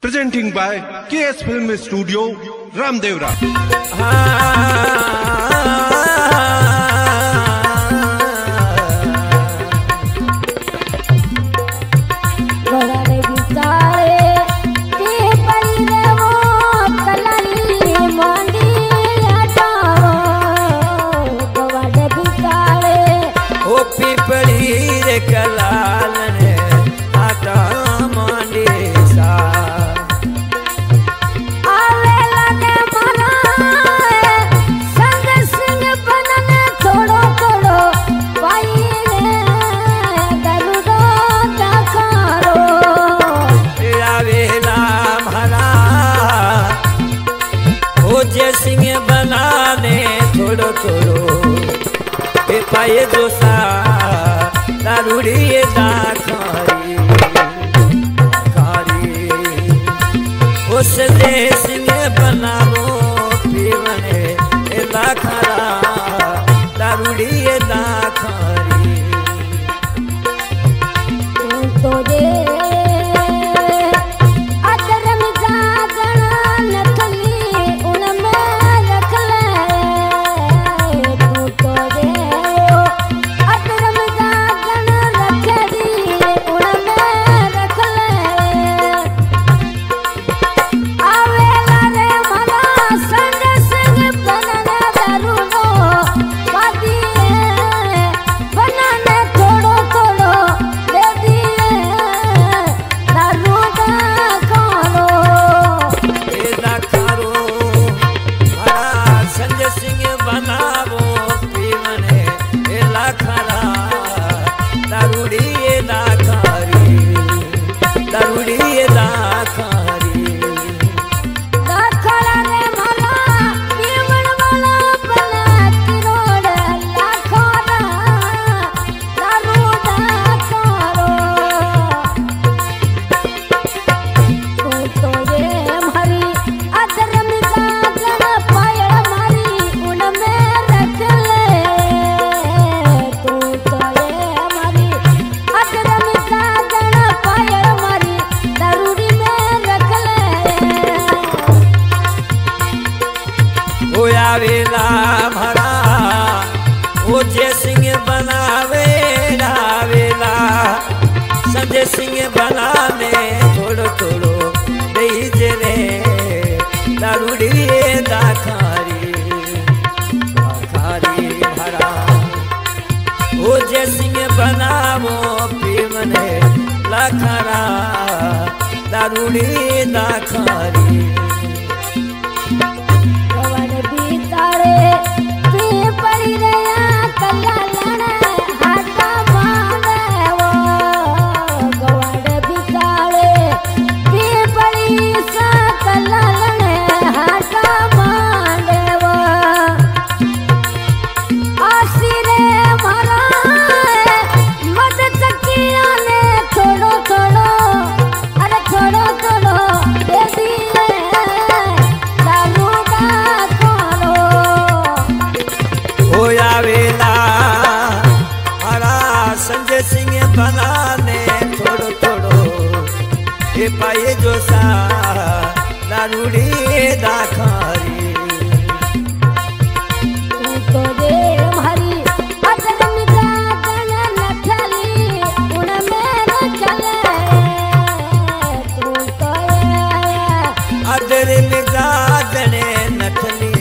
Presenting by KS Film Studio, Ramdevra. Singh बनाने थोड़ो थोड़ो पाए जोसा दारूड़ी दाखारी खारी उस दे सिंह बनावो पीवने लाखरा दारूड़ी दाखारी तो दे आवेला भरा वो जे सिंह बनावे आवेला संजय सिंह बनाने थोड़ो थोड़ो दे रे दारूड़ी दाखारी खारी भरा वो जे सिंह बनावो पीवने लाखरा दारूड़ी दाखारी संजय सिंह बनाने थोड़ो थोड़ो पाए जो सा दारूड़ी दाखारी तो दे हरी अदर मिजाजन नथली उन में चले तू तो अदर मिजाजन नथली